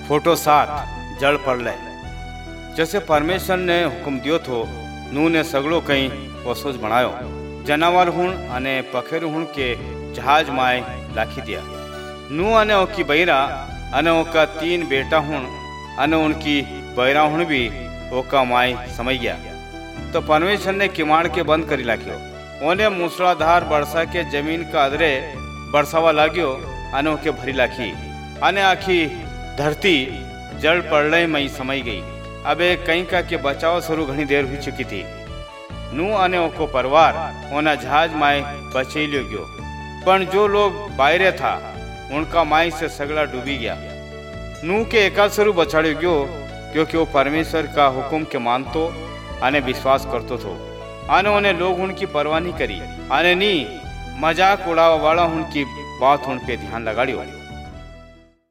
Photo 7 जल प्रलय। जैसे परमेश्वर ने हुक्म दियो थो, नूह ने सगळो कई वसोज बनायो, जनावर हुण अने पखेरु हुण के जहाज माय लाखी दिया। नूह अने ओकी बहिरा अने ओका 3 बेटा हुण अने उनकी बहिरा हुण भी ओका माय समई गया। तो परमेश्वर ने किमाड़ के बंद करी लाख्यो। ओने मूसलाधार बरसा के जमीन का अदरे बरसावा लाग्यो अने ओके भरी लाखी अने आखी धरती जल प्रलय में समाई गई। अबे कहीं का के बचाव शुरू घनी देर हुई चुकी थी। नूह अने ओको परिवार ओना जहाज माय बचे लियो गयो, पण जो लोग बाहरे था उनका माई से सगला डूबी गया। नूह के एकाल स्वरूप बचाड़ियो गयो, क्योंकि वो परमेश्वर का हुक्म के मानतो अने विश्वास करतो थो। अने उन्हें लोग उनकी परवाह नहीं करी अने नी मजाक उड़ावा वाला उनकी बात उन पे ध्यान लगाड़ियो।